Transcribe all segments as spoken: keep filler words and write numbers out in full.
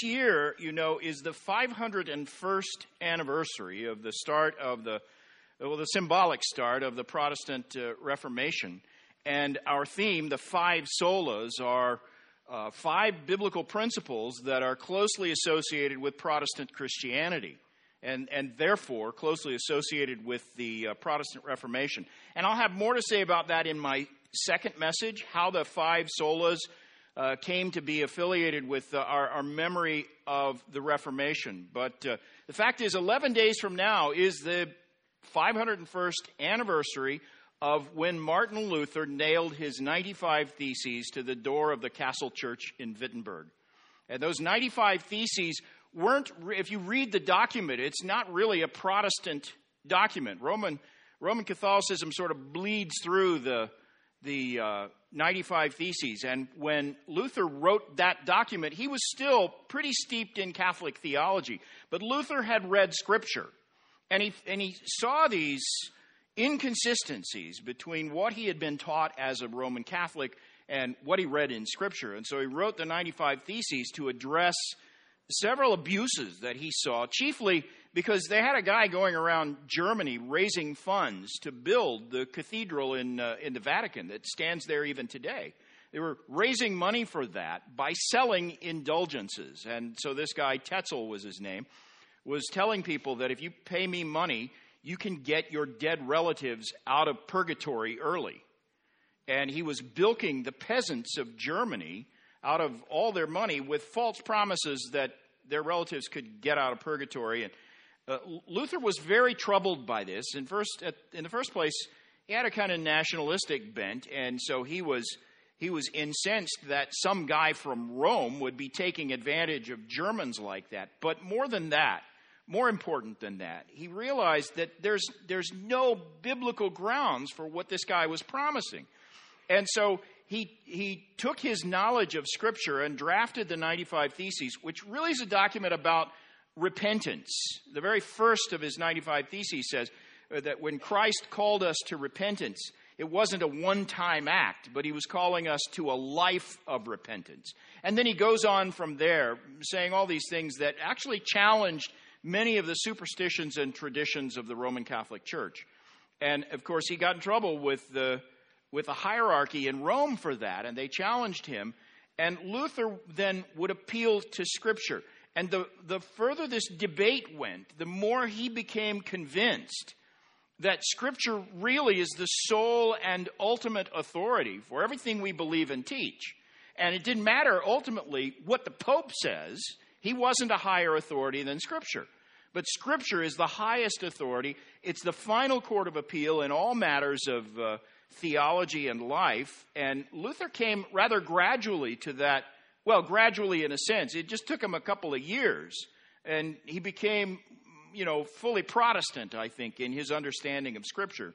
this year, you know, is the five hundred first anniversary of the start of the, well, the symbolic start of the Protestant uh, Reformation. And our theme, the five solas, are uh, five biblical principles that are closely associated with Protestant Christianity. And, and therefore closely associated with the uh, Protestant Reformation. And I'll have more to say about that in my second message, how the five solas uh, came to be affiliated with uh, our, our memory of the Reformation. But uh, the fact is, eleven days from now is the five hundred first anniversary of when Martin Luther nailed his ninety-five Theses to the door of the Castle Church in Wittenberg. And those ninety-five Theses weren't, if you read the document, it's not really a Protestant document. Roman Roman Catholicism sort of bleeds through the the uh, ninety-five Theses. And when Luther wrote that document, he was still pretty steeped in Catholic theology. But Luther had read Scripture, and he and he saw these inconsistencies between what he had been taught as a Roman Catholic and what he read in Scripture. And so he wrote the ninety-five Theses to address several abuses that he saw, chiefly because they had a guy going around Germany raising funds to build the cathedral in uh, in the Vatican that stands there even today. They were raising money for that by selling indulgences. And so this guy, Tetzel was his name, was telling people that if you pay me money, you can get your dead relatives out of purgatory early. And he was bilking the peasants of Germany out of all their money with false promises that their relatives could get out of purgatory. And uh, Luther was very troubled by this. And first, at, in the first place, he had a kind of nationalistic bent, and so he was he was incensed that some guy from Rome would be taking advantage of Germans like that. But more than that, more important than that, he realized that there's there's no biblical grounds for what this guy was promising. And so He he took his knowledge of Scripture and drafted the ninety-five Theses, which really is a document about repentance. The very first of his ninety-five Theses says that when Christ called us to repentance, it wasn't a one-time act, but he was calling us to a life of repentance. And then he goes on from there, saying all these things that actually challenged many of the superstitions and traditions of the Roman Catholic Church. And, of course, he got in trouble with the with a hierarchy in Rome for that, and they challenged him. And Luther then would appeal to Scripture. And the, the further this debate went, the more he became convinced that Scripture really is the sole and ultimate authority for everything we believe and teach. And it didn't matter ultimately what the Pope says. He wasn't a higher authority than Scripture. But Scripture is the highest authority. It's the final court of appeal in all matters of uh, theology and life. And Luther came rather gradually to that, well, gradually in a sense. It just took him a couple of years. And he became, you know, fully Protestant, I think, in his understanding of Scripture.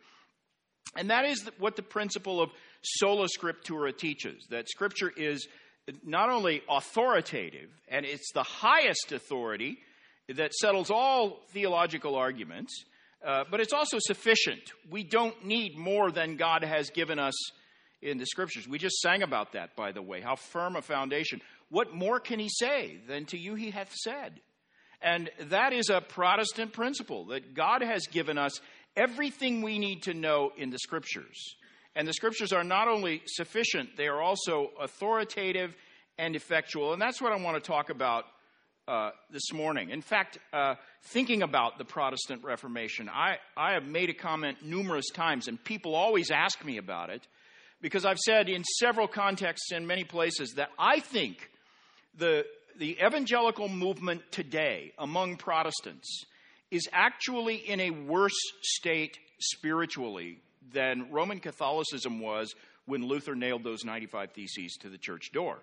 And that is what the principle of sola scriptura teaches, that Scripture is not only authoritative, and it's the highest authority that settles all theological arguments, uh, but it's also sufficient. We don't need more than God has given us in the Scriptures. We just sang about that, by the way, how firm a foundation. What more can he say than to you he hath said? And that is a Protestant principle, that God has given us everything we need to know in the Scriptures. And the Scriptures are not only sufficient, they are also authoritative and effectual. And that's what I want to talk about uh, this morning. In fact, uh, thinking about the Protestant Reformation, I, I have made a comment numerous times, and people always ask me about it, because I've said in several contexts in many places that I think the, the evangelical movement today among Protestants is actually in a worse state spiritually than Roman Catholicism was when Luther nailed those ninety-five Theses to the church door.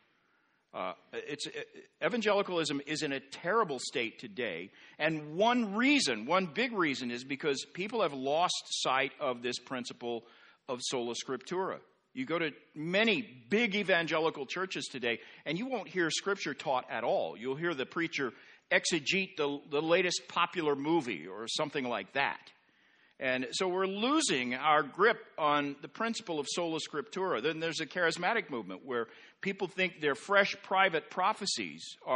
Uh, it's, evangelicalism is in a terrible state today, and one reason, one big reason, is because people have lost sight of this principle of sola scriptura. You go to many big evangelical churches today, and you won't hear Scripture taught at all. You'll hear the preacher exegete the, the latest popular movie or something like that. And so we're losing our grip on the principle of sola scriptura. Then there's a charismatic movement where people think their fresh private prophecies are,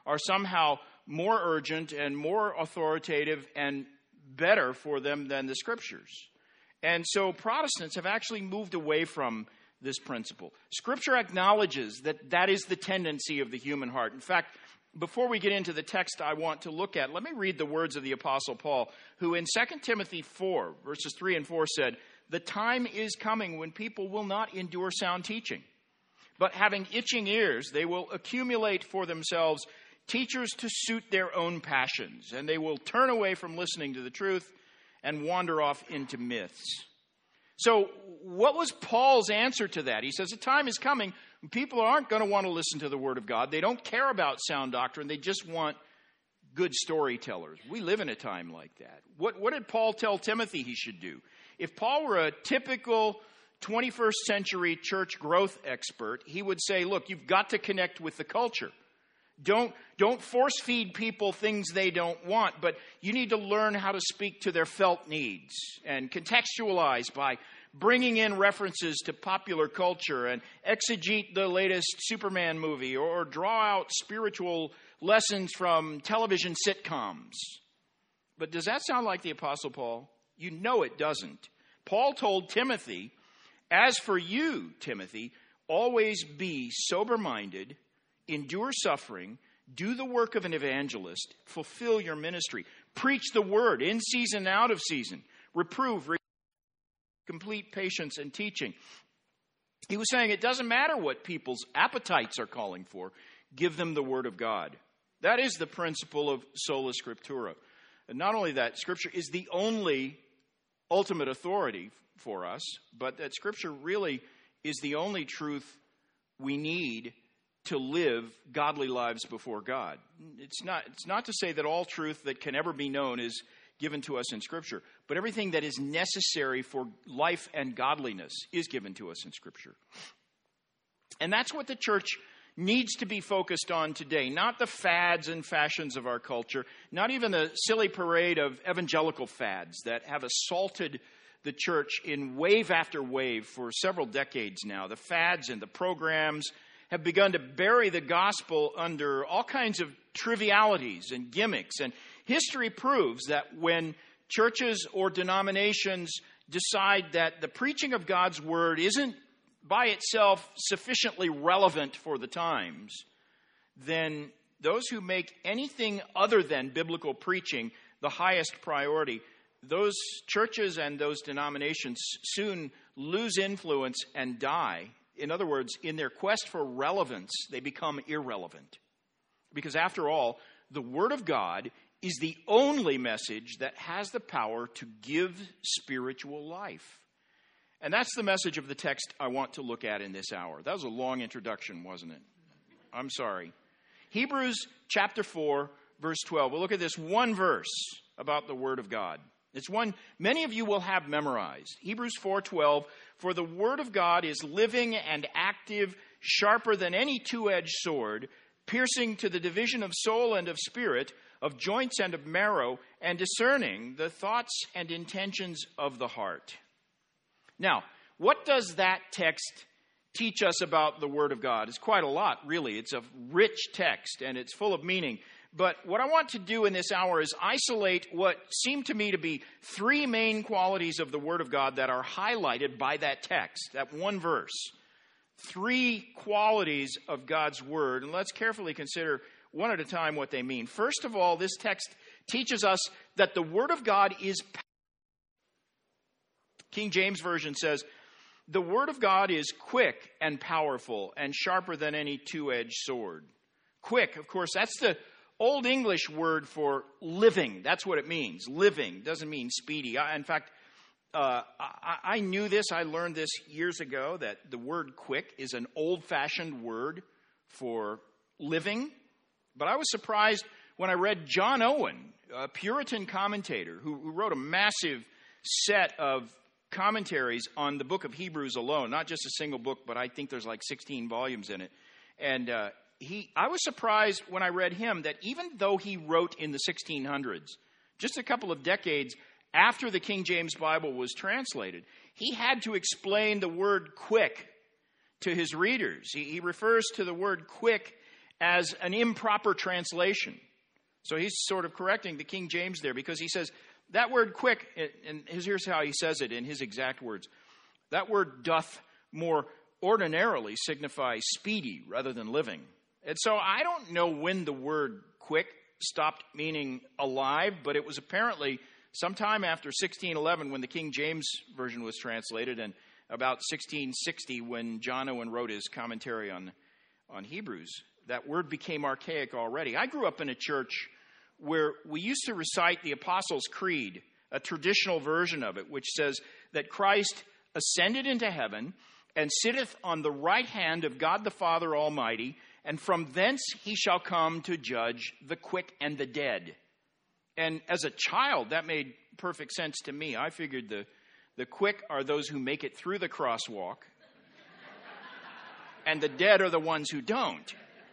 are somehow more urgent and more authoritative and better for them than the Scriptures. And so Protestants have actually moved away from this principle. Scripture acknowledges that that is the tendency of the human heart. In fact, before we get into the text I want to look at, let me read the words of the Apostle Paul, who in Second Timothy four, verses three and four said, "The time is coming when people will not endure sound teaching, but having itching ears, they will accumulate for themselves teachers to suit their own passions, and they will turn away from listening to the truth and wander off into myths." So what was Paul's answer to that? He says the time is coming when people aren't going to want to listen to the Word of God. They don't care about sound doctrine. They just want good storytellers. We live in a time like that. What, what did Paul tell Timothy he should do? If Paul were a typical twenty-first century church growth expert, he would say, look, you've got to connect with the culture. Don't, don't force feed people things they don't want, but you need to learn how to speak to their felt needs and contextualize by bringing in references to popular culture and exegete the latest Superman movie or draw out spiritual lessons from television sitcoms. But does that sound like the Apostle Paul? You know it doesn't. Paul told Timothy, "As for you, Timothy, always be sober-minded, endure suffering, do the work of an evangelist, fulfill your ministry, preach the word in season and out of season, reprove, re- complete patience and teaching." He was saying it doesn't matter what people's appetites are calling for. Give them the word of God. That is the principle of sola scriptura. And not only that, Scripture is the only ultimate authority for us, but that Scripture really is the only truth we need to live godly lives before God. It's not, it's not to say that all truth that can ever be known is given to us in Scripture, but everything that is necessary for life and godliness is given to us in Scripture. And that's what the church needs to be focused on today, not the fads and fashions of our culture, not even the silly parade of evangelical fads that have assaulted the church in wave after wave for several decades now. The fads and the programs have begun to bury the gospel under all kinds of trivialities and gimmicks. And history proves that when churches or denominations decide that the preaching of God's word isn't by itself sufficiently relevant for the times, then those who make anything other than biblical preaching the highest priority, those churches and those denominations soon lose influence and die. In other words, in their quest for relevance, they become irrelevant. Because after all, the Word of God is the only message that has the power to give spiritual life. And that's the message of the text I want to look at in this hour. That was a long introduction, wasn't it? I'm sorry. Hebrews chapter four, verse twelve. We'll look at this one verse about the Word of God. It's one many of you will have memorized. Hebrews four twelve, "For the word of God is living and active, sharper than any two-edged sword, piercing to the division of soul and of spirit, of joints and of marrow, and discerning the thoughts and intentions of the heart." Now, what does that text teach us about the Word of God? It's quite a lot, really. It's a rich text, and it's full of meaning. But what I want to do in this hour is isolate what seem to me to be three main qualities of the Word of God that are highlighted by that text, that one verse. Three qualities of God's Word, and let's carefully consider one at a time what they mean. First of all, this text teaches us that the Word of God is powerful. King James Version says, "The Word of God is quick and powerful and sharper than any two-edged sword." Quick, of course, that's the Old English word for living. That's what it means. Living doesn't mean speedy. I, in fact, uh, I, I knew this. I learned this years ago, that the word quick is an old-fashioned word for living. But I was surprised when I read John Owen, a Puritan commentator who, who wrote a massive set of commentaries on the book of Hebrews alone. Not just a single book, but I think there's like sixteen volumes in it. And uh, he, I was surprised when I read him that even though he wrote in the sixteen hundreds, just a couple of decades after the King James Bible was translated, he had to explain the word quick to his readers. He, he refers to the word quick as an improper translation. So he's sort of correcting the King James there, because he says that word quick, and here's how he says it in his exact words. That word doth more ordinarily signify speedy rather than living. And so I don't know when the word quick stopped meaning alive, but it was apparently sometime after sixteen eleven when the King James Version was translated, and about sixteen sixty when John Owen wrote his commentary on, on Hebrews. That word became archaic already. I grew up in a church where we used to recite the Apostles' Creed, a traditional version of it, which says that Christ ascended into heaven and sitteth on the right hand of God the Father Almighty, and from thence he shall come to judge the quick and the dead. And as a child, that made perfect sense to me. I figured the, the quick are those who make it through the crosswalk, and the dead are the ones who don't.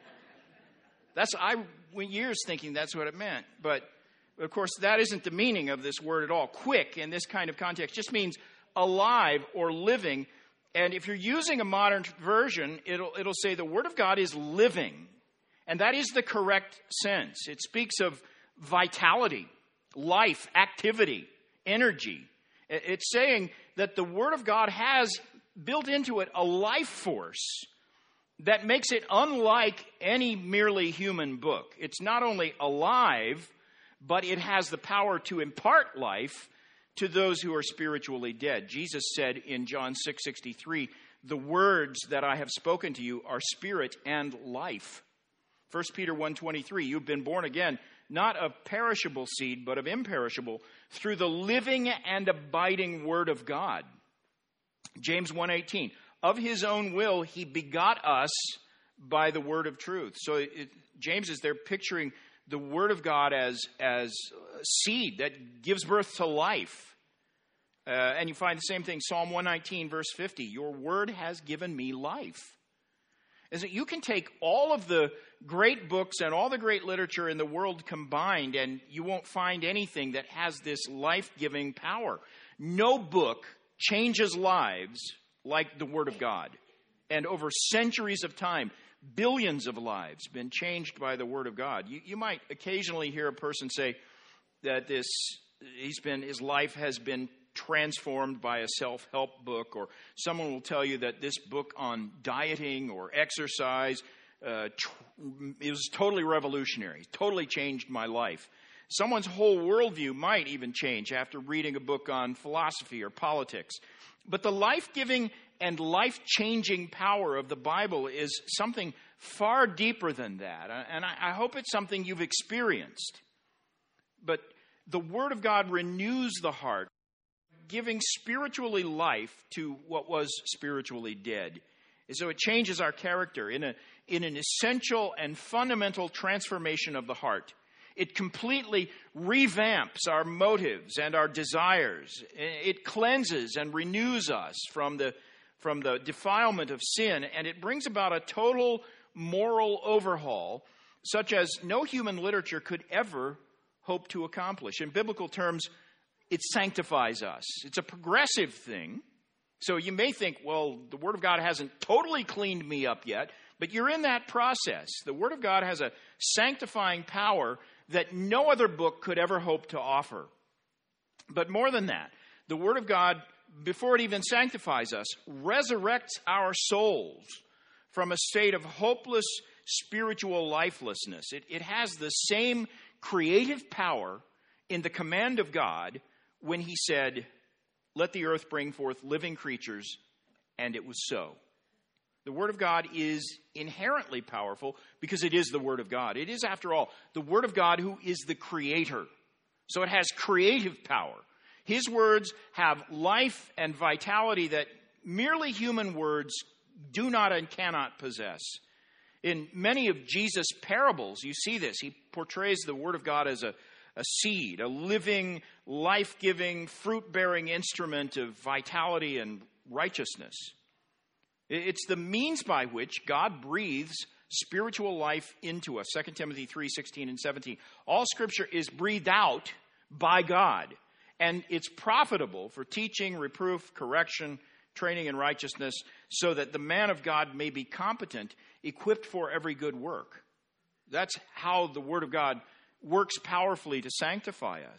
That's I went years thinking that's what it meant. But, of course, that isn't the meaning of this word at all. Quick, in this kind of context, just means alive or living. And if you're using a modern version, it'll, it'll say the Word of God is living. And that is the correct sense. It speaks of vitality, life, activity, energy. It's saying that the Word of God has built into it a life force that makes it unlike any merely human book. It's not only alive, but it has the power to impart life to those who are spiritually dead. Jesus said in John six sixty-three, the words that I have spoken to you are spirit and life. First Peter one twenty-three, you've been born again, not of perishable seed, but of imperishable, through the living and abiding word of God. James one eighteen, of his own will he begot us by the word of truth. So it, James is there picturing the word of God as, as seed that gives birth to life. Uh, and you find the same thing, Psalm one nineteen, verse fifty, your word has given me life. Is that you can take all of the great books and all the great literature in the world combined, and you won't find anything that has this life-giving power. No book changes lives like the Word of God. And over centuries of time, billions of lives been changed by the Word of God. You, you might occasionally hear a person say that this he's been his life has been transformed by a self-help book, or someone will tell you that this book on dieting or exercise uh, tr- it was totally revolutionary, totally changed my life. Someone's whole worldview might even change after reading a book on philosophy or politics. But the life-giving and life-changing power of the Bible is something far deeper than that. And I hope it's something you've experienced. But the Word of God renews the heart, giving spiritually life to what was spiritually dead. And so it changes our character in a in an essential and fundamental transformation of the heart. It completely revamps our motives and our desires. It cleanses and renews us from the, from the defilement of sin, and it brings about a total moral overhaul, such as no human literature could ever hope to accomplish. In biblical terms, it sanctifies us. It's a progressive thing. So you may think, well, the Word of God hasn't totally cleaned me up yet, but you're in that process. The Word of God has a sanctifying power that no other book could ever hope to offer. But more than that, the Word of God, before it even sanctifies us, resurrects our souls from a state of hopeless spiritual lifelessness. It, it has the same creative power in the command of God when he said, let the earth bring forth living creatures, and it was so. The Word of God is inherently powerful because it is the Word of God. It is, after all, the Word of God who is the Creator. So it has creative power. His words have life and vitality that merely human words do not and cannot possess. In many of Jesus' parables, you see this. He portrays the Word of God as a, a seed, a living, life-giving, fruit-bearing instrument of vitality and righteousness. It's the means by which God breathes spiritual life into us. Second Timothy three sixteen and seventeen. All Scripture is breathed out by God, and it's profitable for teaching, reproof, correction, training in righteousness, so that the man of God may be competent, equipped for every good work. That's how the Word of God works powerfully to sanctify us.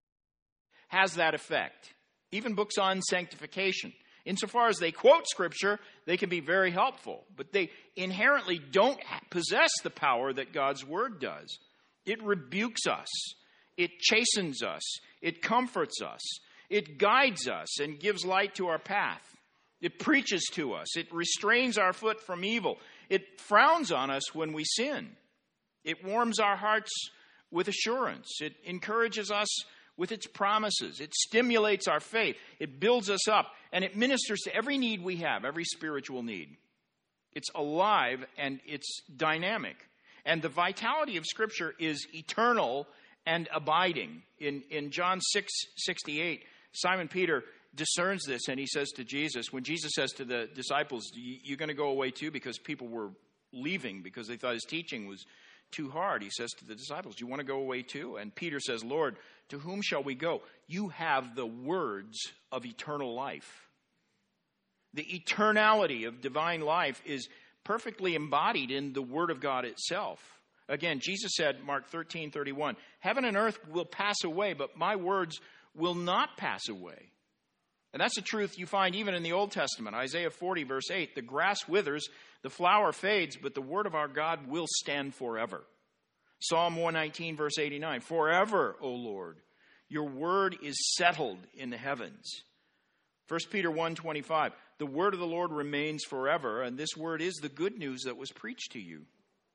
Has that effect. Even books on sanctification. Insofar as they quote Scripture, they can be very helpful. But they inherently don't possess the power that God's Word does. It rebukes us. It chastens us. It comforts us. It guides us and gives light to our path. It preaches to us. It restrains our foot from evil. It frowns on us when we sin. It warms our hearts with assurance. It encourages us with its promises. It stimulates our faith. It builds us up. And it ministers to every need we have, every spiritual need. It's alive and it's dynamic. And the vitality of Scripture is eternal and abiding. In, in John six sixty-eight, Simon Peter discerns this, and he says to Jesus, when Jesus says to the disciples, you're going to go away too, because people were leaving because they thought his teaching was too hard. He says to the disciples, do you want to go away too? And Peter says, Lord, to whom shall we go? You have the words of eternal life. The eternality of divine life is perfectly embodied in the Word of God itself. Again, Jesus said, Mark thirteen thirty-one, heaven and earth will pass away, but my words will not pass away. And that's a truth you find even in the Old Testament. Isaiah forty, verse eight, the grass withers, the flower fades, but the word of our God will stand forever. Psalm one nineteen, verse eighty-nine, forever, O Lord, your word is settled in the heavens. First Peter one twenty-five, the word of the Lord remains forever, and this word is the good news that was preached to you.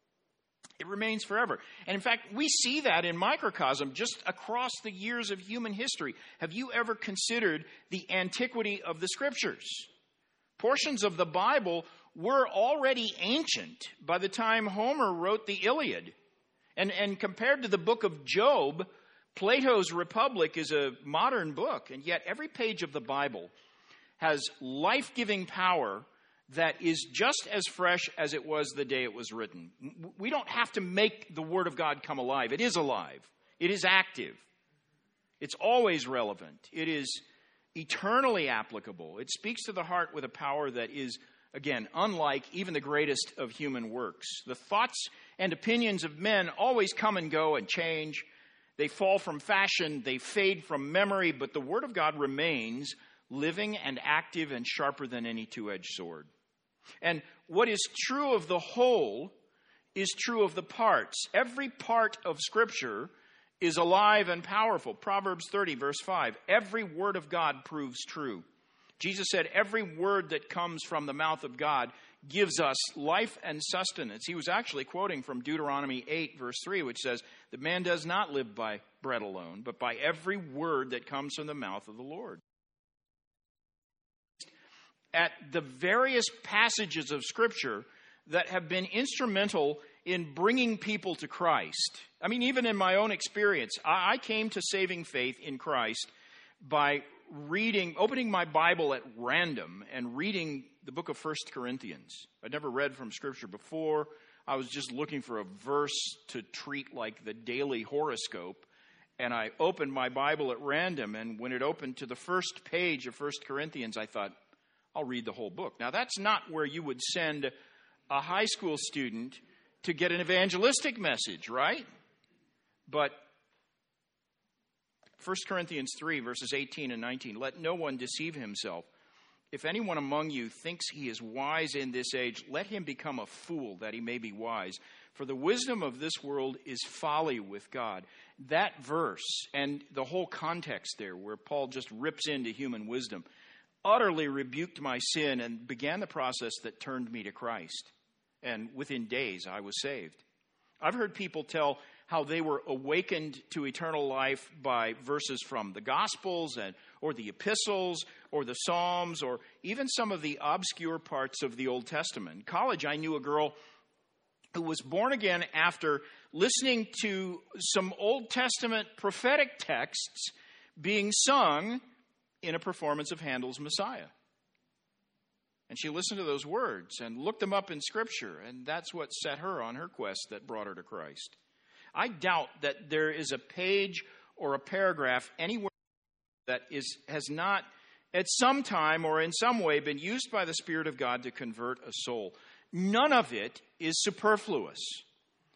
It remains forever. And in fact, we see that in microcosm just across the years of human history. Have you ever considered the antiquity of the Scriptures? Portions of the Bible were already ancient by the time Homer wrote the Iliad. And, and compared to the book of Job, Plato's Republic is a modern book. And yet every page of the Bible has life-giving power that is just as fresh as it was the day it was written. We don't have to make the Word of God come alive. It is alive. It is active. It's always relevant. It is eternally applicable. It speaks to the heart with a power that is, again, unlike even the greatest of human works. The thoughts and opinions of men always come and go and change. They fall from fashion. They fade from memory. But the Word of God remains living and active and sharper than any two-edged sword. And what is true of the whole is true of the parts. Every part of Scripture is alive and powerful. Proverbs thirty, verse five, every word of God proves true. Jesus said every word that comes from the mouth of God gives us life and sustenance. He was actually quoting from Deuteronomy eight, verse three, which says, the man does not live by bread alone, but by every word that comes from the mouth of the Lord. At the various passages of Scripture that have been instrumental in bringing people to Christ. I mean, even in my own experience, I came to saving faith in Christ by reading, opening my Bible at random and reading the book of First Corinthians. I'd never read from Scripture before. I was just looking for a verse to treat like the daily horoscope. And I opened my Bible at random, and when it opened to the first page of First Corinthians, I thought, I'll read the whole book. Now, that's not where you would send a high school student to get an evangelistic message, right? But First Corinthians three, verses eighteen and nineteen, let no one deceive himself. If anyone among you thinks he is wise in this age, let him become a fool that he may be wise. For the wisdom of this world is folly with God. That verse and the whole context there where Paul just rips into human wisdom utterly rebuked my sin and began the process that turned me to Christ. And within days, I was saved. I've heard people tell how they were awakened to eternal life by verses from the Gospels and or the epistles or the Psalms or even some of the obscure parts of the Old Testament. In college, I knew a girl who was born again after listening to some Old Testament prophetic texts being sung in a performance of Handel's Messiah. And she listened to those words and looked them up in Scripture, and that's what set her on her quest that brought her to Christ. I doubt that there is a page or a paragraph anywhere that is has not at some time or in some way been used by the Spirit of God to convert a soul. None of it is superfluous.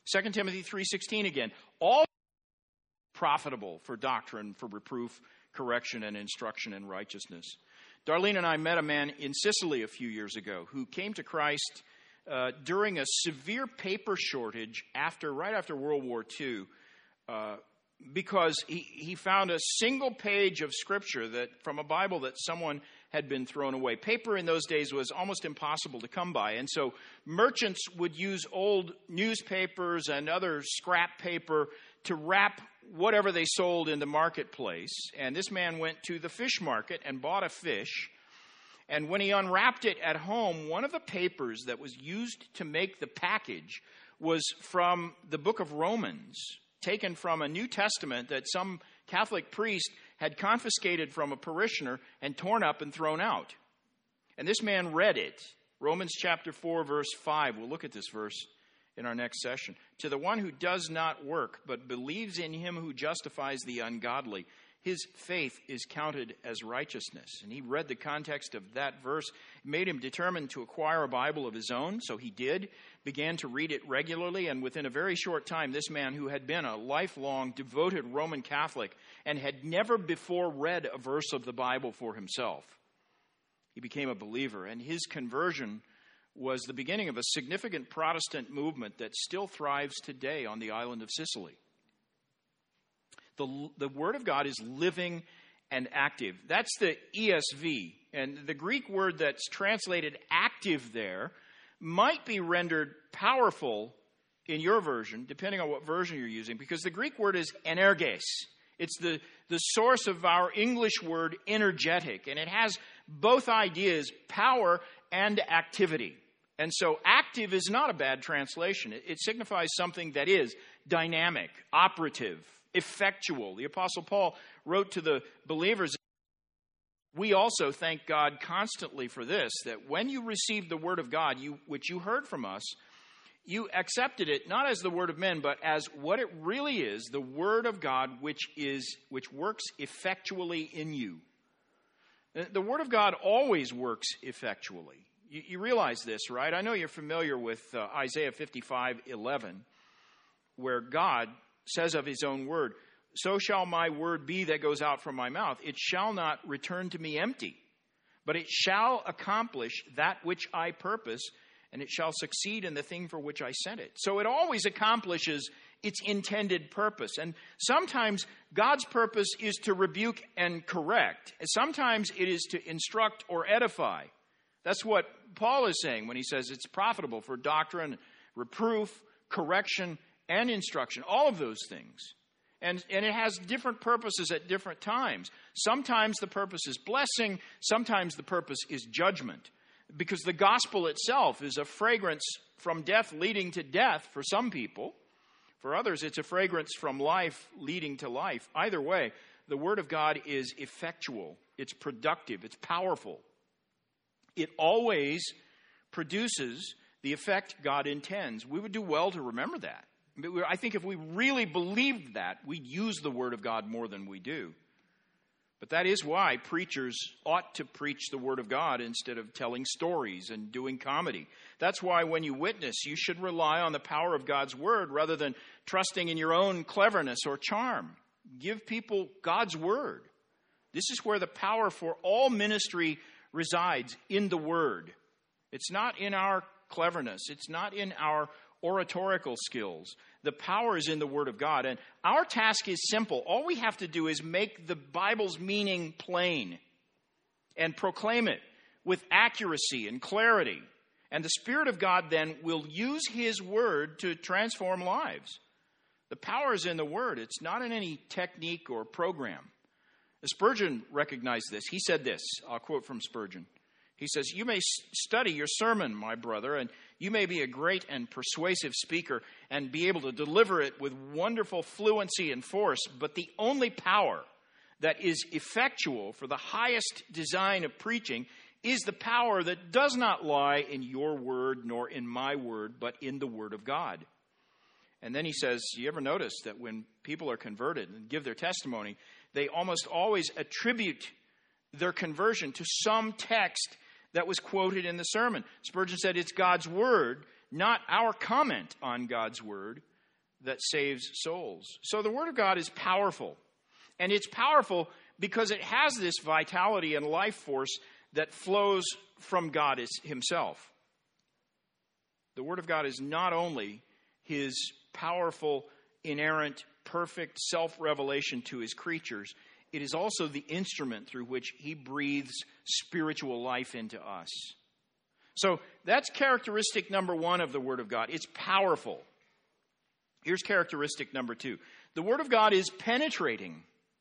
Second Timothy three sixteen again. All profitable for doctrine, for reproof, correction, and instruction in righteousness. Darlene and I met a man in Sicily a few years ago who came to Christ uh, during a severe paper shortage after, right after World War Two, uh, because he, he found a single page of Scripture that from a Bible that someone had been thrown away. Paper in those days was almost impossible to come by, and so merchants would use old newspapers and other scrap paper to wrap whatever they sold in the marketplace. And this man went to the fish market and bought a fish. And when he unwrapped it at home, one of the papers that was used to make the package was from the book of Romans, taken from a New Testament that some Catholic priest had confiscated from a parishioner and torn up and thrown out. And this man read it. Romans chapter four, verse five. We'll look at this verse in our next session. To the one who does not work, but believes in him who justifies the ungodly, his faith is counted as righteousness. And he read the context of that verse. It made him determined to acquire a Bible of his own, so he did, began to read it regularly, and within a very short time, this man who had been a lifelong devoted Roman Catholic and had never before read a verse of the Bible for himself, he became a believer, and his conversion was the beginning of a significant Protestant movement that still thrives today on the island of Sicily. The, the Word of God is living and active. That's the E S V. And the Greek word that's translated active there might be rendered powerful in your version, depending on what version you're using, because the Greek word is energes. It's the, the source of our English word energetic, and it has both ideas, power and activity. And so active is not a bad translation. It, it signifies something that is dynamic, operative, effectual. The Apostle Paul wrote to the believers, we also thank God constantly for this, that when you received the word of God, you, which you heard from us, you accepted it not as the word of men, but as what it really is, the word of God, which is which works effectually in you. The word of God always works effectually. You, you realize this, right? I know you're familiar with uh, Isaiah fifty-five eleven, where God says of his own word, so shall my word be that goes out from my mouth. It shall not return to me empty, but it shall accomplish that which I purpose, and it shall succeed in the thing for which I sent it. So it always accomplishes its intended purpose. And sometimes God's purpose is to rebuke and correct. Sometimes it is to instruct or edify. That's what Paul is saying when he says it's profitable for doctrine, reproof, correction, and instruction. All of those things. And, and it has different purposes at different times. Sometimes the purpose is blessing. Sometimes the purpose is judgment. Because the gospel itself is a fragrance from death leading to death for some people. For others, it's a fragrance from life leading to life. Either way, the word of God is effectual. It's productive. It's powerful. It always produces the effect God intends. We would do well to remember that. I think if we really believed that, we'd use the word of God more than we do. But that is why preachers ought to preach the word of God instead of telling stories and doing comedy. That's why when you witness, you should rely on the power of God's word rather than trusting in your own cleverness or charm. Give people God's word. This is where the power for all ministry resides, in the word. It's not in our cleverness. It's not in our oratorical skills. The power is in the Word of God. And our task is simple. All we have to do is make the Bible's meaning plain and proclaim it with accuracy and clarity. And the Spirit of God then will use His Word to transform lives. The power is in the Word. It's not in any technique or program. Spurgeon recognized this. He said this. I'll quote from Spurgeon. He says, "You may study your sermon, my brother, and you may be a great and persuasive speaker and be able to deliver it with wonderful fluency and force, but the only power that is effectual for the highest design of preaching is the power that does not lie in your word nor in my word, but in the word of God." And then he says, you ever notice that when people are converted and give their testimony, they almost always attribute their conversion to some text that was quoted in the sermon. Spurgeon said it's God's word, not our comment on God's word, that saves souls. So the Word of God is powerful. And it's powerful because it has this vitality and life force that flows from God himself. The Word of God is not only his powerful, inerrant, perfect self-revelation to his creatures, it is also the instrument through which he breathes spiritual life into us. So that's characteristic number one of the Word of God. It's powerful. Here's characteristic number two. The Word of God is penetrating.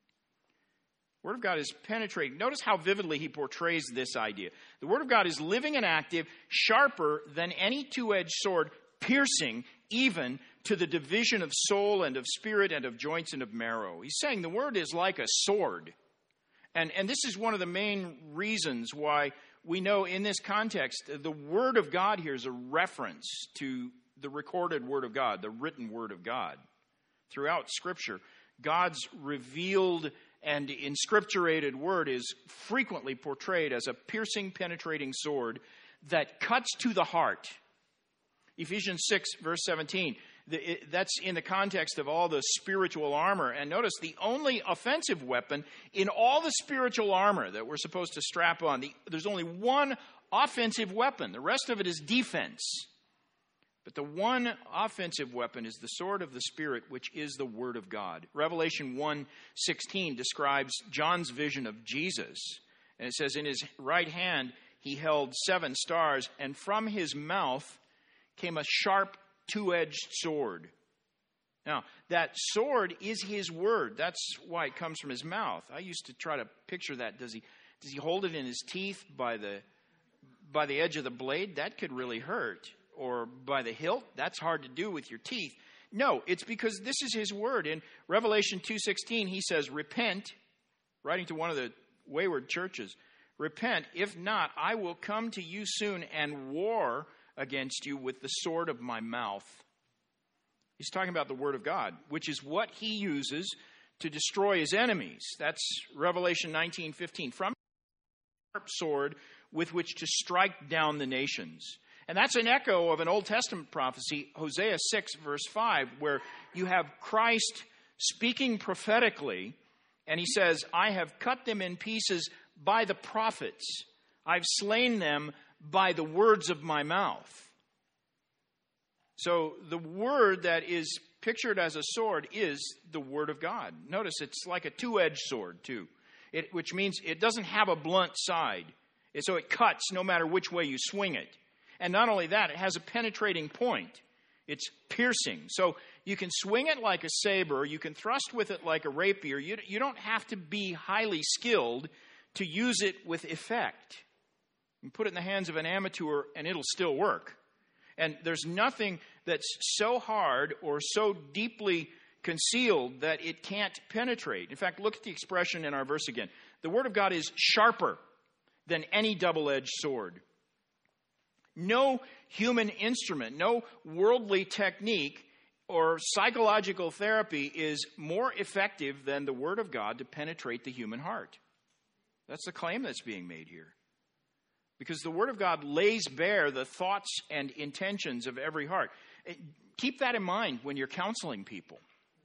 The Word of God is penetrating. Notice how vividly he portrays this idea. The Word of God is living and active, sharper than any two-edged sword, piercing even to the division of soul and of spirit and of joints and of marrow. He's saying the Word is like a sword. And, and this is one of the main reasons why we know in this context, the Word of God here is a reference to the recorded Word of God, the written Word of God. Throughout Scripture, God's revealed and inscripturated Word is frequently portrayed as a piercing, penetrating sword that cuts to the heart. Ephesians six, verse seventeen, the, it, that's in the context of all the spiritual armor. And notice the only offensive weapon in all the spiritual armor that we're supposed to strap on, the, there's only one offensive weapon. The rest of it is defense. But the one offensive weapon is the sword of the Spirit, which is the Word of God. Revelation one sixteen describes John's vision of Jesus. And it says, in his right hand he held seven stars, and from his mouth came a sharp two-edged sword. Now, that sword is his word. That's why it comes from his mouth. I used to try to picture that. Does he does he hold it in his teeth by the by the edge of the blade? That could really hurt. Or by the hilt? That's hard to do with your teeth. No, it's because this is his word. In Revelation two sixteen, he says, repent, writing to one of the wayward churches, repent, if not, I will come to you soon and war against you with the sword of my mouth. He's talking about the Word of God, which is what he uses to destroy his enemies. That's Revelation nineteen fifteen. From a sharp sword with which to strike down the nations. And that's an echo of an Old Testament prophecy, Hosea six, verse five, where you have Christ speaking prophetically, and he says, I have cut them in pieces by the prophets. I've slain them by the words of my mouth. So the word that is pictured as a sword is the Word of God. Notice it's like a two-edged sword, too, it, which means it doesn't have a blunt side. So it cuts no matter which way you swing it. And not only that, it has a penetrating point. It's piercing. So you can swing it like a saber. You can thrust with it like a rapier. You, you don't have to be highly skilled to use it with effect. You can put it in the hands of an amateur and it'll still work. And there's nothing that's so hard or so deeply concealed that it can't penetrate. In fact, look at the expression in our verse again. The Word of God is sharper than any double-edged sword. No human instrument, no worldly technique or psychological therapy is more effective than the Word of God to penetrate the human heart. That's the claim that's being made here. Because the Word of God lays bare the thoughts and intentions of every heart. Keep that in mind when you're counseling people.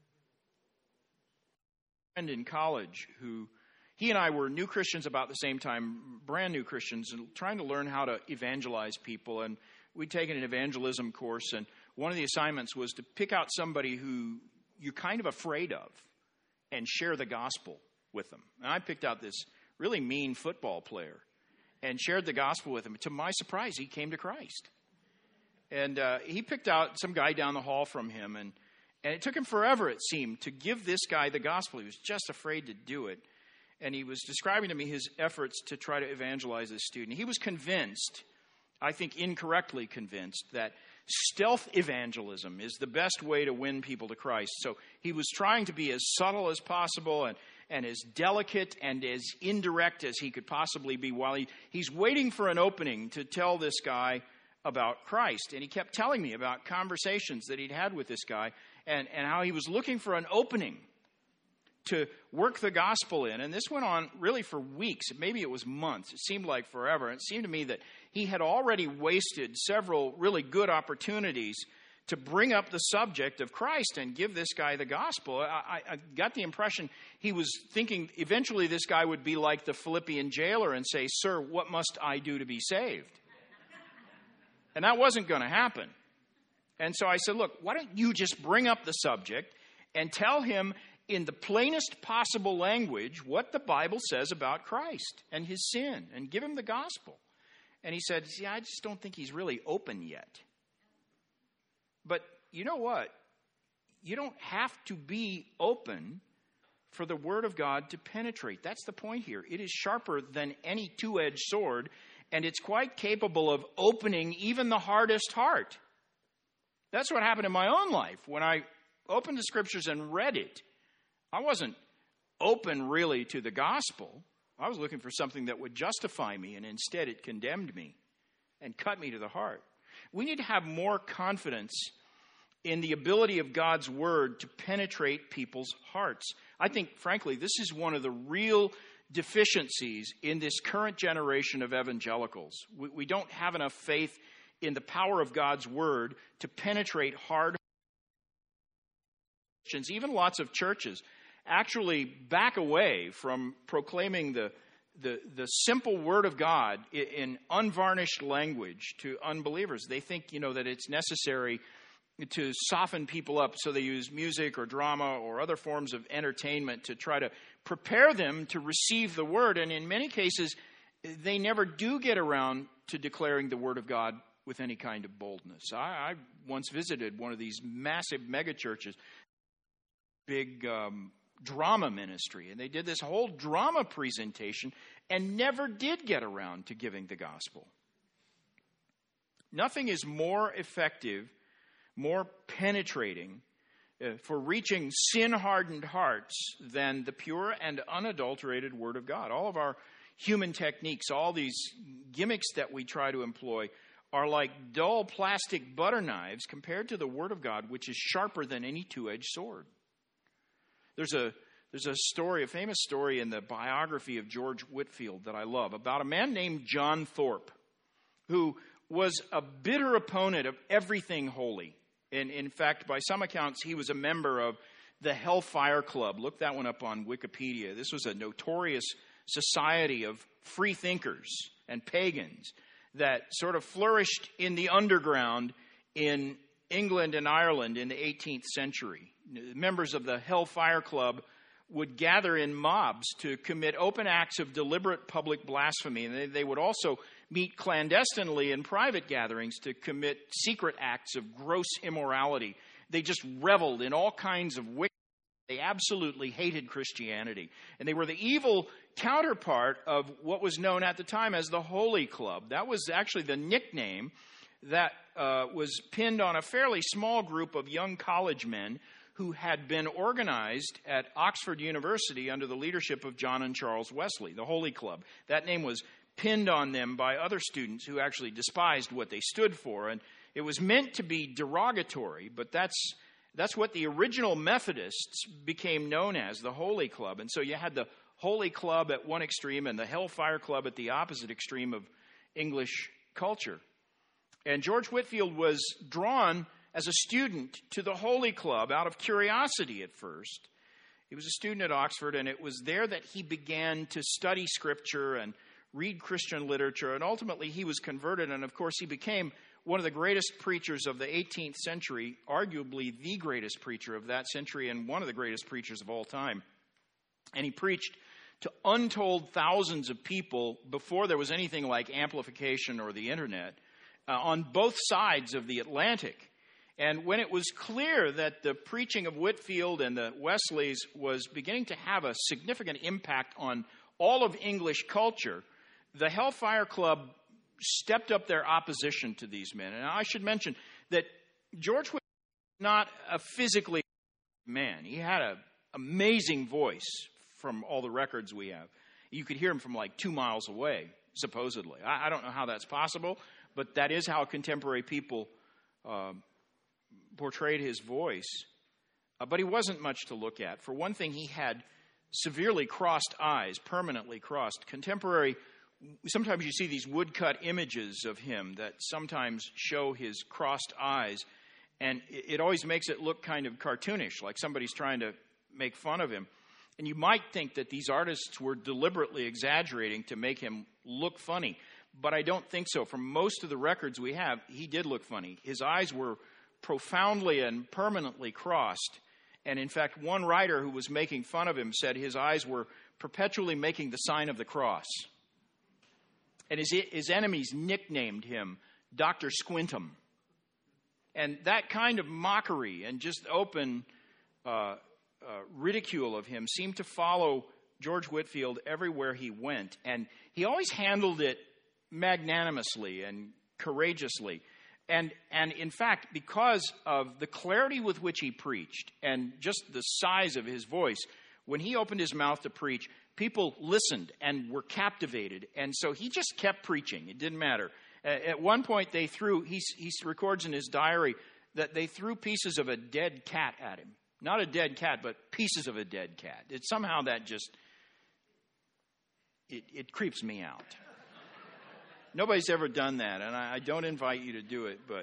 A friend in college who, he and I were new Christians about the same time, brand new Christians, and trying to learn how to evangelize people. And we'd taken an evangelism course, and one of the assignments was to pick out somebody who you're kind of afraid of and share the gospel with them. And I picked out this really mean football player and shared the gospel with him. To my surprise, he came to Christ. And uh, he picked out some guy down the hall from him, and, and it took him forever, it seemed, to give this guy the gospel. He was just afraid to do it. And he was describing to me his efforts to try to evangelize this student. He was convinced, I think incorrectly convinced, that stealth evangelism is the best way to win people to Christ. So he was trying to be as subtle as possible and, and as delicate and as indirect as he could possibly be while he, he's waiting for an opening to tell this guy about Christ. And he kept telling me about conversations that he'd had with this guy and, and how he was looking for an opening to work the gospel in. And this went on really for weeks. Maybe it was months. It seemed like forever. It seemed to me that he had already wasted several really good opportunities to bring up the subject of Christ and give this guy the gospel. I, I got the impression he was thinking eventually this guy would be like the Philippian jailer and say, "Sir, what must I do to be saved?" And that wasn't going to happen. And so I said, look, why don't you just bring up the subject and tell him in the plainest possible language what the Bible says about Christ and his sin, and give him the gospel. And he said, see, I just don't think he's really open yet. But you know what? You don't have to be open for the Word of God to penetrate. That's the point here. It is sharper than any two-edged sword, and it's quite capable of opening even the hardest heart. That's what happened in my own life. When I opened the Scriptures and read it, I wasn't open really to the gospel. I was looking for something that would justify me, and instead it condemned me and cut me to the heart. We need to have more confidence in the ability of God's Word to penetrate people's hearts. I think, frankly, this is one of the real deficiencies in this current generation of evangelicals. We, we don't have enough faith in the power of God's Word to penetrate hard Christians. Even lots of churches actually back away from proclaiming the The, the simple Word of God in unvarnished language to unbelievers. They think, you know, that it's necessary to soften people up, so they use music or drama or other forms of entertainment to try to prepare them to receive the Word. And in many cases, they never do get around to declaring the Word of God with any kind of boldness. I, I once visited one of these massive megachurches, big um drama ministry, and they did this whole drama presentation and never did get around to giving the gospel. Nothing is more effective, more penetrating uh, for reaching sin-hardened hearts than the pure and unadulterated Word of God. All of our human techniques, all these gimmicks that we try to employ are like dull plastic butter knives compared to the Word of God, which is sharper than any two-edged sword. There's a there's a story, a famous story in the biography of George Whitefield that I love about a man named John Thorpe, who was a bitter opponent of everything holy. And in fact, by some accounts, he was a member of the Hellfire Club. Look that one up on Wikipedia. This was a notorious society of free thinkers and pagans that sort of flourished in the underground in England and Ireland in the eighteenth century. Members of the Hellfire Club would gather in mobs to commit open acts of deliberate public blasphemy. And they, they would also meet clandestinely in private gatherings to commit secret acts of gross immorality. They just reveled in all kinds of wickedness. They absolutely hated Christianity. And they were the evil counterpart of what was known at the time as the Holy Club. That was actually the nickname that uh, was pinned on a fairly small group of young college men who had been organized at Oxford University under the leadership of John and Charles Wesley, the Holy Club. That name was pinned on them by other students who actually despised what they stood for. And it was meant to be derogatory, but that's that's what the original Methodists became known as, the Holy Club. And so you had the Holy Club at one extreme and the Hellfire Club at the opposite extreme of English culture. And George Whitefield was drawn as a student to the Holy Club out of curiosity at first. He was a student at Oxford, and it was there that he began to study Scripture and read Christian literature, and ultimately he was converted, and of course he became one of the greatest preachers of the eighteenth century, arguably the greatest preacher of that century and one of the greatest preachers of all time. And he preached to untold thousands of people before there was anything like amplification or the internet, uh, on both sides of the Atlantic. And when it was clear that the preaching of Whitefield and the Wesleys was beginning to have a significant impact on all of English culture, the Hellfire Club stepped up their opposition to these men. And I should mention that George Whitefield was not a physically man. He had an amazing voice from all the records we have. You could hear him from like two miles away, supposedly. I, I don't know how that's possible, but that is how contemporary people uh, portrayed his voice. Uh, but he wasn't much to look at. For one thing, he had severely crossed eyes, permanently crossed. Contemporary, sometimes you see these woodcut images of him that sometimes show his crossed eyes. And it, it always makes it look kind of cartoonish, like somebody's trying to make fun of him. And you might think that these artists were deliberately exaggerating to make him look funny. But I don't think so. From most of the records we have, he did look funny. His eyes were profoundly and permanently crossed. And in fact, one writer who was making fun of him said his eyes were perpetually making the sign of the cross. And his, his enemies nicknamed him Doctor Squintum. And that kind of mockery and just open uh, uh, ridicule of him seemed to follow George Whitefield everywhere he went. And he always handled it magnanimously and courageously. And, and in fact, because of the clarity with which he preached and just the size of his voice, when he opened his mouth to preach, people listened and were captivated. And so he just kept preaching. It didn't matter. At one point, they threw, he, he records in his diary that they threw pieces of a dead cat at him. Not a dead cat, but pieces of a dead cat. It, somehow that just, it, it creeps me out. Nobody's ever done that, and I, I don't invite you to do it. But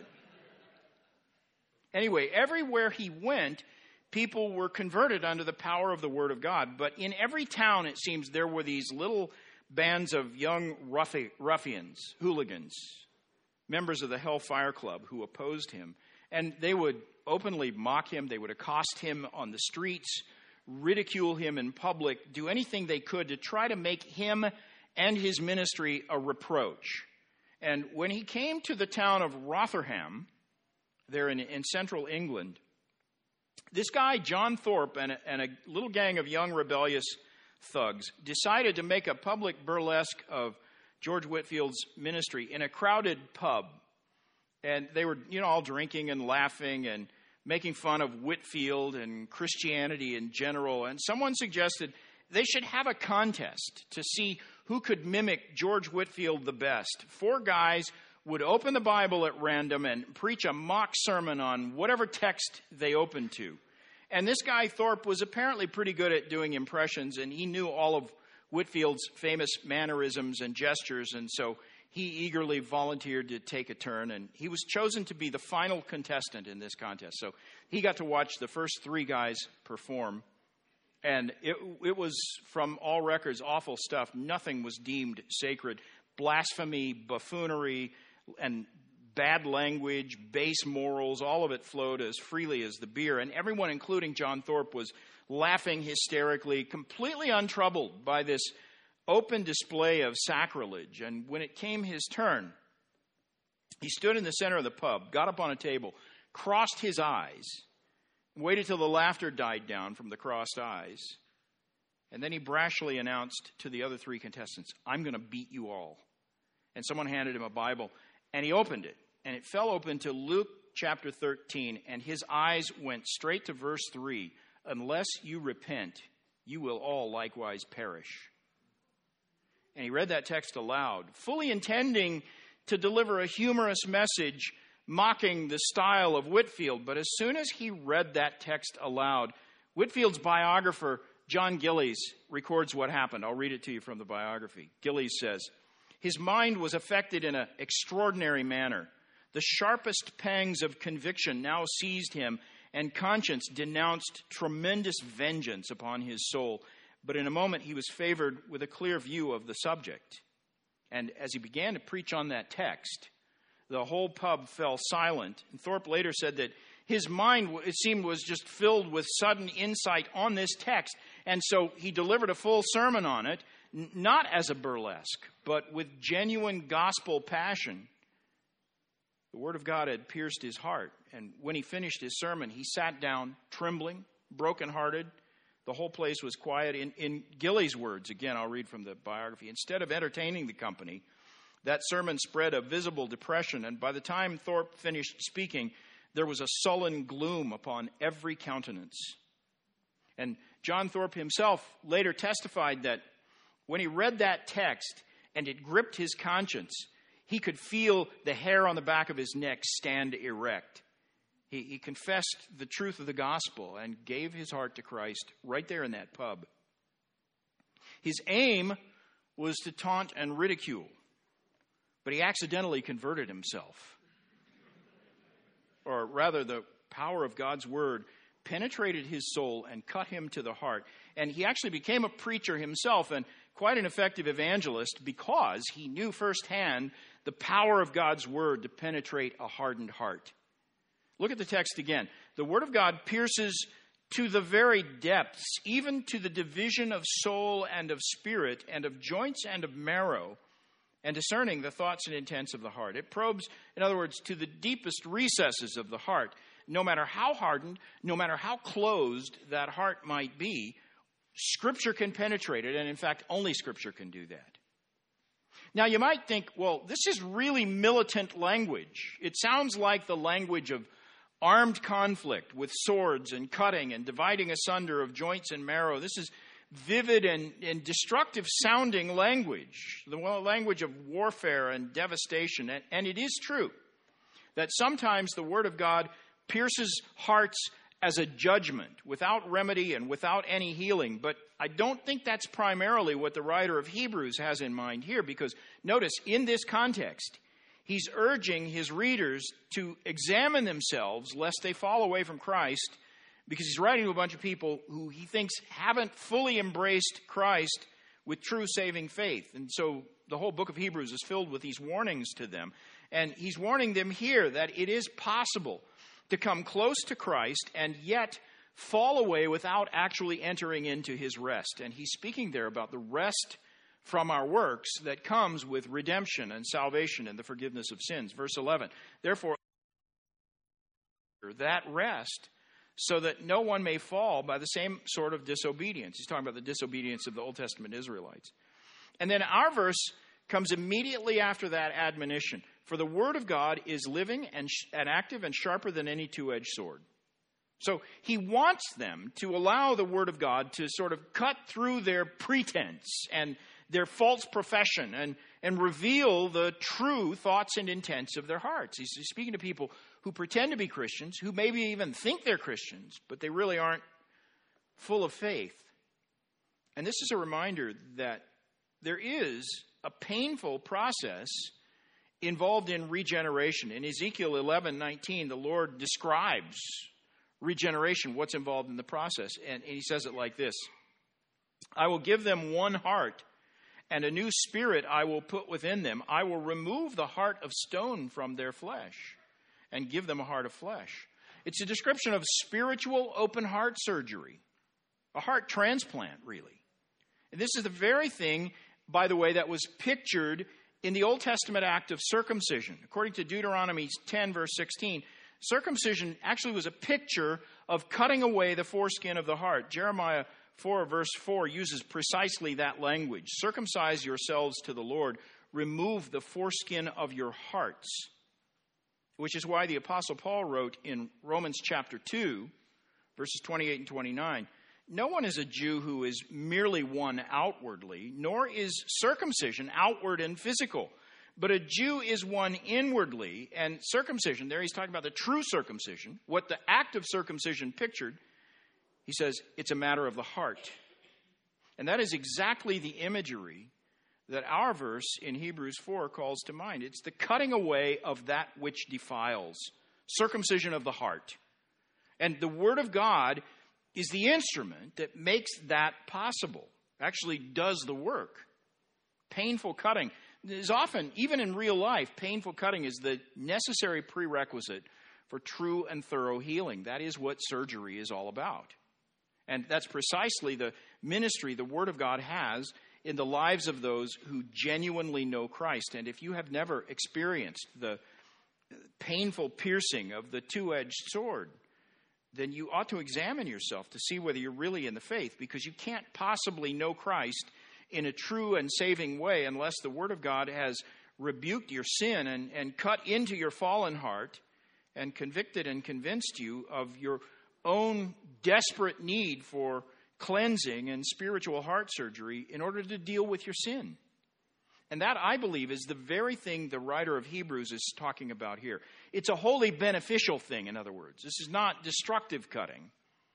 anyway, everywhere he went, people were converted under the power of the Word of God. But in every town, it seems, there were these little bands of young ruffi- ruffians, hooligans, members of the Hellfire Club who opposed him. And they would openly mock him. They would accost him on the streets, ridicule him in public, do anything they could to try to make him and his ministry a reproach. And when he came to the town of Rotherham, there in, in central England, this guy, John Thorpe, and a, and a little gang of young rebellious thugs decided to make a public burlesque of George Whitefield's ministry in a crowded pub. And they were, you know, all drinking and laughing and making fun of Whitefield and Christianity in general. And someone suggested they should have a contest to see who could mimic George Whitefield the best. Four guys would open the Bible at random and preach a mock sermon on whatever text they opened to. And this guy, Thorpe, was apparently pretty good at doing impressions, and he knew all of Whitefield's famous mannerisms and gestures, and so he eagerly volunteered to take a turn, and he was chosen to be the final contestant in this contest. So he got to watch the first three guys perform, and it, it was, from all records, awful stuff. Nothing was deemed sacred. Blasphemy, buffoonery, and bad language, base morals, all of it flowed as freely as the beer. And everyone, including John Thorpe, was laughing hysterically, completely untroubled by this open display of sacrilege. And when it came his turn, he stood in the center of the pub, got up on a table, crossed his eyes, waited till the laughter died down from the crossed eyes, and then he brashly announced to the other three contestants, "I'm going to beat you all." And someone handed him a Bible, and he opened it. And it fell open to Luke chapter thirteen, and his eyes went straight to verse three. "Unless you repent, you will all likewise perish." And he read that text aloud, fully intending to deliver a humorous message mocking the style of Whitefield. But as soon as he read that text aloud, Whitefield's biographer, John Gillies, records what happened. I'll read it to you from the biography. Gillies says, "His mind was affected in an extraordinary manner. The sharpest pangs of conviction now seized him, and conscience denounced tremendous vengeance upon his soul. But in a moment he was favored with a clear view of the subject. And as he began to preach on that text, the whole pub fell silent. And Thorpe later said that his mind, it seemed, was just filled with sudden insight on this text. And so he delivered a full sermon on it, n- not as a burlesque, but with genuine gospel passion. The word of God had pierced his heart. And when he finished his sermon, he sat down, trembling, brokenhearted. The whole place was quiet. In, in Gillies' words, again, I'll read from the biography, instead of entertaining the company, that sermon spread a visible depression. And by the time Thorpe finished speaking, there was a sullen gloom upon every countenance. And John Thorpe himself later testified that when he read that text and it gripped his conscience, he could feel the hair on the back of his neck stand erect. He, he confessed the truth of the gospel and gave his heart to Christ right there in that pub. His aim was to taunt and ridicule, but he accidentally converted himself. or rather the power of God's word, penetrated his soul and cut him to the heart. And he actually became a preacher himself and quite an effective evangelist because he knew firsthand the power of God's word to penetrate a hardened heart. Look at the text again. The word of God pierces to the very depths, even to the division of soul and of spirit and of joints and of marrow, and discerning the thoughts and intents of the heart. It probes, in other words, to the deepest recesses of the heart. No matter how hardened, no matter how closed that heart might be, Scripture can penetrate it, and in fact, only Scripture can do that. Now, you might think, well, this is really militant language. It sounds like the language of armed conflict with swords and cutting and dividing asunder of joints and marrow. This is vivid and, and destructive sounding language, the language of warfare and devastation. And, and it is true that sometimes the Word of God pierces hearts as a judgment without remedy and without any healing. But I don't think that's primarily what the writer of Hebrews has in mind here, because notice, in this context, he's urging his readers to examine themselves lest they fall away from Christ, because he's writing to a bunch of people who he thinks haven't fully embraced Christ with true saving faith. And so the whole book of Hebrews is filled with these warnings to them. And he's warning them here that it is possible to come close to Christ and yet fall away without actually entering into his rest. And he's speaking there about the rest from our works that comes with redemption and salvation and the forgiveness of sins. Verse eleven, therefore, that rest, so that no one may fall by the same sort of disobedience. He's talking about the disobedience of the Old Testament Israelites. And then our verse comes immediately after that admonition. For the word of God is living and, sh- and active and sharper than any two-edged sword. So he wants them to allow the word of God to sort of cut through their pretense and their false profession and, and reveal the true thoughts and intents of their hearts. He's speaking to people who pretend to be Christians, who maybe even think they're Christians, but they really aren't full of faith. And this is a reminder that there is a painful process involved in regeneration. In Ezekiel eleven nineteen, the Lord describes regeneration, what's involved in the process. And he says it like this: I will give them one heart, and a new spirit I will put within them. I will remove the heart of stone from their flesh and give them a heart of flesh. It's a description of spiritual open heart surgery, a heart transplant, really. And this is the very thing, by the way, that was pictured in the Old Testament act of circumcision. According to Deuteronomy ten, verse sixteen, circumcision actually was a picture of cutting away the foreskin of the heart. Jeremiah four, verse four uses precisely that language. Circumcise yourselves to the Lord. Remove the foreskin of your hearts. Which is why the Apostle Paul wrote in Romans chapter two, verses twenty-eight and twenty-nine, no one is a Jew who is merely one outwardly, nor is circumcision outward and physical. But a Jew is one inwardly, and circumcision, there he's talking about the true circumcision, what the act of circumcision pictured. He says it's a matter of the heart. And that is exactly the imagery that our verse in Hebrews four calls to mind. It's the cutting away of that which defiles, circumcision of the heart. And the Word of God is the instrument that makes that possible, actually does the work. Painful cutting is often, even in real life, painful cutting is the necessary prerequisite for true and thorough healing. That is what surgery is all about. And that's precisely the ministry the Word of God has in the lives of those who genuinely know Christ. And if you have never experienced the painful piercing of the two-edged sword, then you ought to examine yourself to see whether you're really in the faith, because you can't possibly know Christ in a true and saving way unless the Word of God has rebuked your sin and, and cut into your fallen heart and convicted and convinced you of your own desperate need for cleansing and spiritual heart surgery in order to deal with your sin. And that, I believe, is the very thing the writer of Hebrews is talking about here. It's a wholly beneficial thing, in other words. This is not destructive cutting.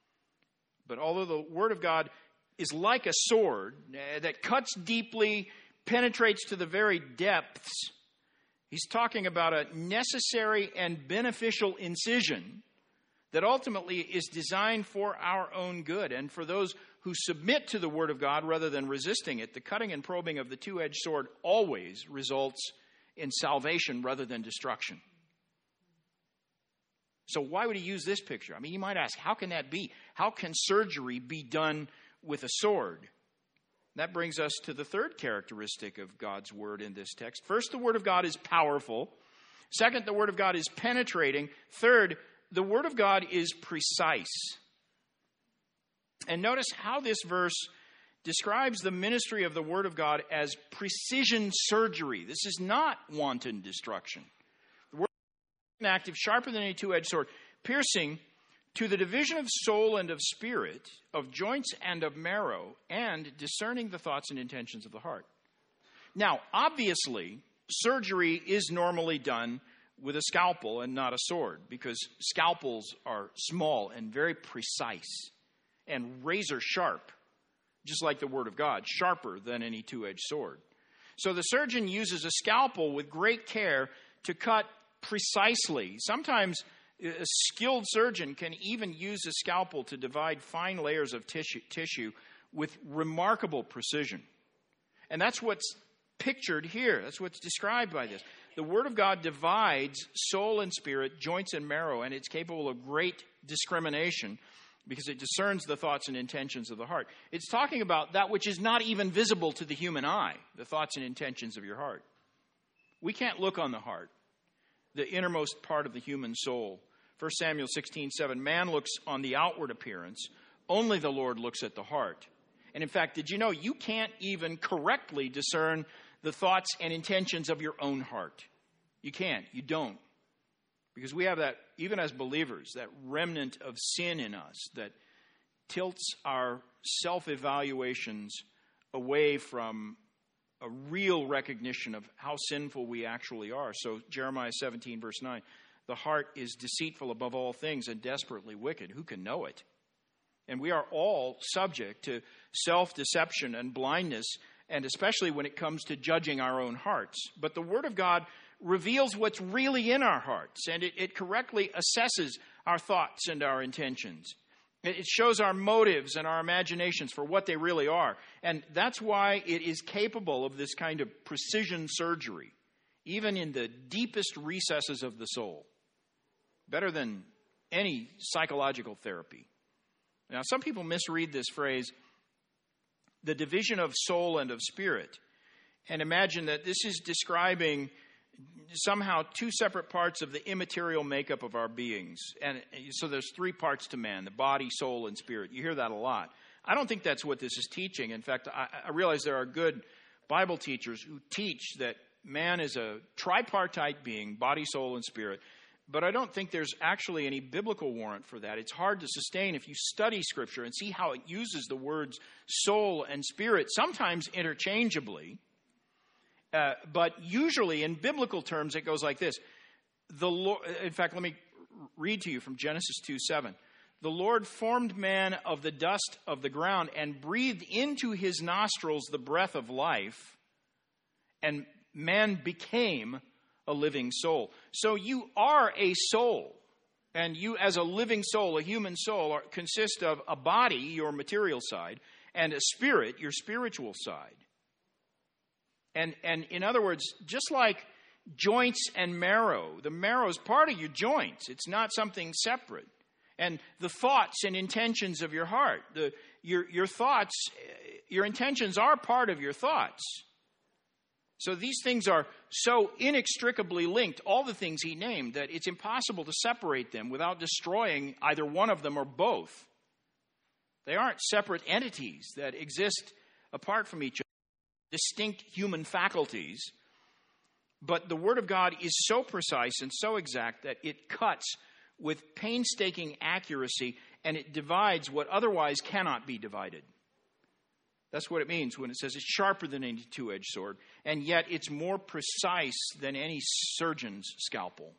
But although the Word of God is like a sword that cuts deeply, penetrates to the very depths, He's talking about a necessary and beneficial incision that ultimately is designed for our own good. And for those who submit to the Word of God rather than resisting it, the cutting and probing of the two-edged sword always results in salvation rather than destruction. So why would he use this picture? I mean, you might ask, how can that be? How can surgery be done with a sword? That brings us to the third characteristic of God's Word in this text. First, the Word of God is powerful. Second, the Word of God is penetrating. Third, the Word of God is precise. And notice how this verse describes the ministry of the Word of God as precision surgery. This is not wanton destruction. The Word is active, sharper than any two-edged sword, piercing to the division of soul and of spirit, of joints and of marrow, and discerning the thoughts and intentions of the heart. Now, obviously, surgery is normally done with a scalpel and not a sword, because scalpels are small and very precise and razor sharp, just like the Word of God, sharper than any two-edged sword. So the surgeon uses a scalpel with great care to cut precisely. Sometimes a skilled surgeon can even use a scalpel to divide fine layers of tissue, tissue with remarkable precision. And that's what's pictured here. That's what's described by this. The Word of God divides soul and spirit, joints and marrow, and it's capable of great discrimination because it discerns the thoughts and intentions of the heart. It's talking about that which is not even visible to the human eye, the thoughts and intentions of your heart. We can't look on the heart, the innermost part of the human soul. First Samuel sixteen seven, man looks on the outward appearance, only the Lord looks at the heart. And in fact, did you know you can't even correctly discern the thoughts and intentions of your own heart? You can't. You don't. Because we have that, even as believers, that remnant of sin in us that tilts our self-evaluations away from a real recognition of how sinful we actually are. So Jeremiah seventeen, verse nine, the heart is deceitful above all things and desperately wicked. Who can know it? And we are all subject to self-deception and blindness, and especially when it comes to judging our own hearts. But the Word of God reveals what's really in our hearts, and it, it correctly assesses our thoughts and our intentions. It, it shows our motives and our imaginations for what they really are. And that's why it is capable of this kind of precision surgery, even in the deepest recesses of the soul. Better than any psychological therapy. Now, some people misread this phrase, the division of soul and of spirit, and imagine that this is describing somehow two separate parts of the immaterial makeup of our beings. And so there's three parts to man, the body, soul, and spirit. You hear that a lot. I don't think that's what this is teaching. In fact, I, I realize there are good Bible teachers who teach that man is a tripartite being, body, soul, and spirit. But I don't think there's actually any biblical warrant for that. It's hard to sustain if you study Scripture and see how it uses the words soul and spirit, sometimes interchangeably. Uh, but usually in biblical terms, it goes like this. The Lord, in fact, let me read to you from Genesis two seven. The Lord formed man of the dust of the ground and breathed into his nostrils the breath of life, and man became a living soul. So you are a soul, and you as a living soul, a human soul, are, consist of a body, your material side, and a spirit, your spiritual side. And, and in other words, just like joints and marrow, the marrow is part of your joints. It's not something separate. And the thoughts and intentions of your heart, the, your, your thoughts, your intentions are part of your thoughts. So these things are so inextricably linked, all the things he named, that it's impossible to separate them without destroying either one of them or both. They aren't separate entities that exist apart from each other, distinct human faculties. But the Word of God is so precise and so exact that it cuts with painstaking accuracy, and it divides what otherwise cannot be divided. That's what it means when it says it's sharper than any two-edged sword, and yet it's more precise than any surgeon's scalpel.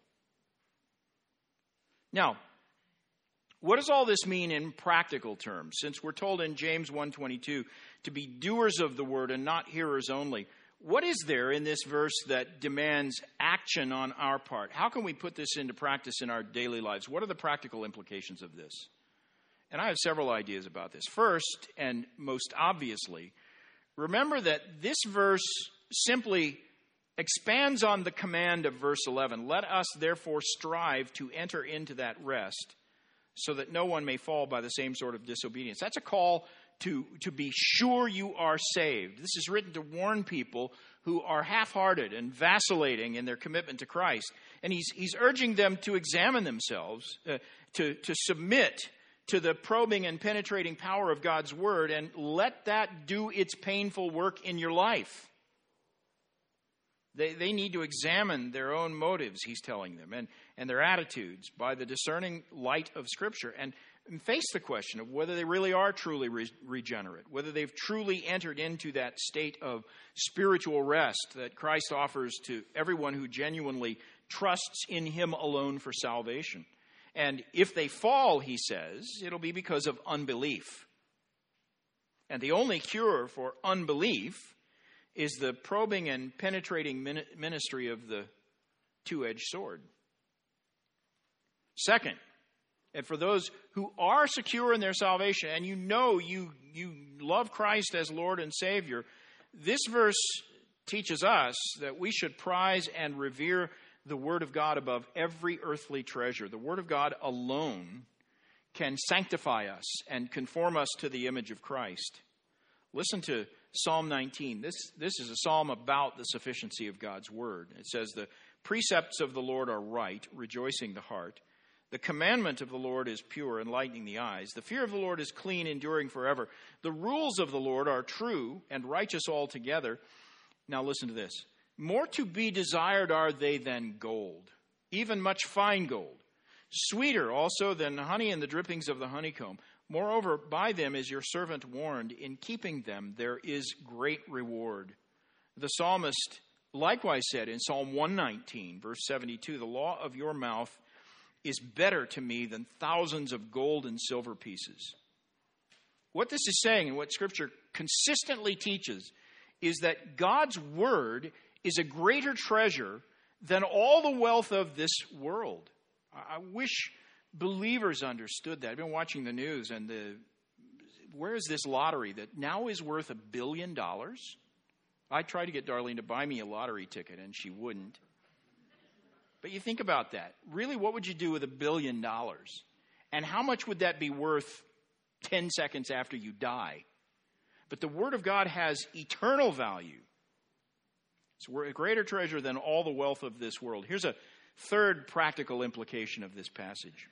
Now, what does all this mean in practical terms? Since we're told in James one twenty-two to be doers of the word and not hearers only, What is there in this verse that demands action on our part? How can we put this into practice in our daily lives? What are the practical implications of this? And I have several ideas about this. First, and most obviously, remember that this verse simply expands on the command of verse eleven. Let us therefore strive to enter into that rest, so that no one may fall by the same sort of disobedience. That's a call to, to be sure you are saved. This is written to warn people who are half-hearted and vacillating in their commitment to Christ. And he's, he's urging them to examine themselves, uh, to, to submit to the probing and penetrating power of God's word, and let that do its painful work in your life. They, they need to examine their own motives, he's telling them, and, and their attitudes by the discerning light of Scripture, and, and face the question of whether they really are truly re- regenerate, whether they've truly entered into that state of spiritual rest that Christ offers to everyone who genuinely trusts in him alone for salvation. And if they fall, he says, it'll be because of unbelief. And the only cure for unbelief is the probing and penetrating ministry of the two-edged sword. Second, and for those who are secure in their salvation, and you know you, you love Christ as Lord and Savior, this verse teaches us that we should prize and revere the Word of God above every earthly treasure. The Word of God alone can sanctify us and conform us to the image of Christ. Listen to Psalm nineteen. This, this is a psalm about the sufficiency of God's Word. It says, "The precepts of the Lord are right, rejoicing the heart. The commandment of the Lord is pure, enlightening the eyes. The fear of the Lord is clean, enduring forever. The rules of the Lord are true and righteous altogether." Now listen to this. "More to be desired are they than gold, even much fine gold. Sweeter also than honey and the drippings of the honeycomb. Moreover, by them is your servant warned. In keeping them there is great reward." The psalmist likewise said in Psalm one nineteen, verse seventy-two, "The law of your mouth is better to me than thousands of gold and silver pieces." What this is saying, and what Scripture consistently teaches, is that God's word is a greater treasure than all the wealth of this world. I wish believers understood that. I've been watching the news, and the where is this lottery that now is worth a billion dollars? I tried to get Darlene to buy me a lottery ticket, and she wouldn't. But you think about that. Really, what would you do with a billion dollars? And how much would that be worth ten seconds after you die? But the Word of God has eternal value. It's a greater treasure than all the wealth of this world. Here's a third practical implication of this passage.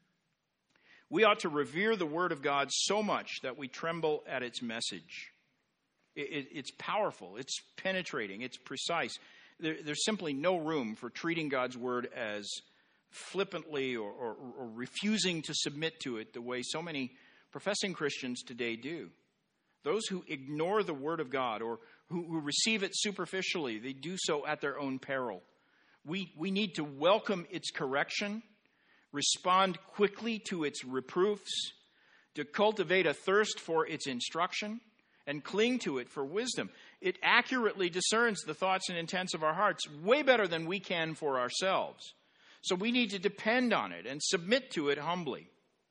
We ought to revere the Word of God so much that we tremble at its message. It, it, it's powerful, it's penetrating, it's precise. There, there's simply no room for treating God's Word as flippantly or, or, or refusing to submit to it the way so many professing Christians today do. Those who ignore the Word of God or who, who receive it superficially, they do so at their own peril. We, we need to welcome its correction, respond quickly to its reproofs, to cultivate a thirst for its instruction, and cling to it for wisdom. It accurately discerns the thoughts and intents of our hearts way better than we can for ourselves. So we need to depend on it and submit to it humbly.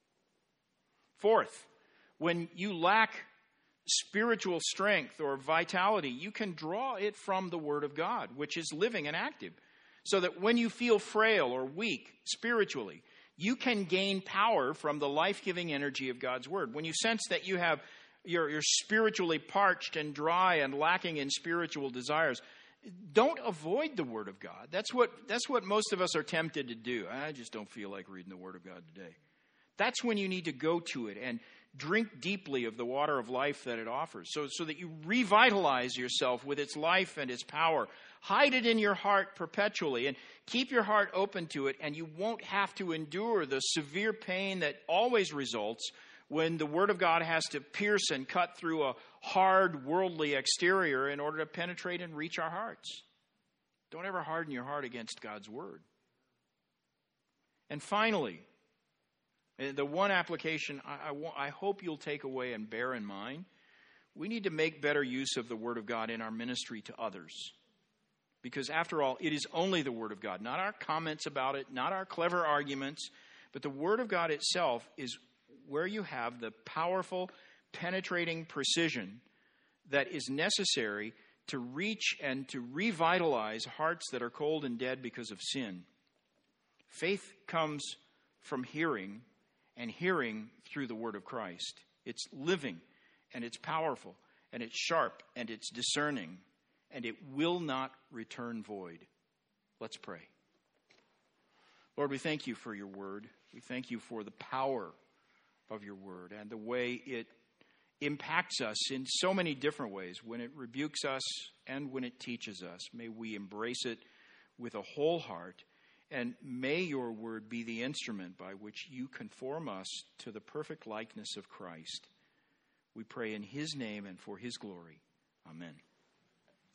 Fourth, when you lack spiritual strength or vitality, you can draw it from the Word of God, which is living and active, so that when you feel frail or weak spiritually, you can gain power from the life-giving energy of God's Word. When you sense that you have you're, you're spiritually parched and dry and lacking in spiritual desires, don't avoid the Word of God. That's what that's what most of us are tempted to do. I just don't feel like reading the Word of God today. That's when you need to go to it and drink deeply of the water of life that it offers, so, so that you revitalize yourself with its life and its power. Hide it in your heart perpetually and keep your heart open to it, and you won't have to endure the severe pain that always results when the Word of God has to pierce and cut through a hard, worldly exterior in order to penetrate and reach our hearts. Don't ever harden your heart against God's Word. And finally, the one application I, I, I hope you'll take away and bear in mind we need to make better use of the Word of God in our ministry to others. Because after all, it is only the Word of God, not our comments about it, not our clever arguments, but the Word of God itself is where you have the powerful, penetrating precision that is necessary to reach and to revitalize hearts that are cold and dead because of sin. Faith comes from hearing, and hearing through the Word of Christ. It's living, and it's powerful, and it's sharp, and it's discerning, and it will not return void. Let's pray. Lord, we thank you for your word. We thank you for the power of your word and the way it impacts us in so many different ways, when it rebukes us and when it teaches us. May we embrace it with a whole heart, and may your word be the instrument by which you conform us to the perfect likeness of Christ. We pray in his name and for his glory. Amen.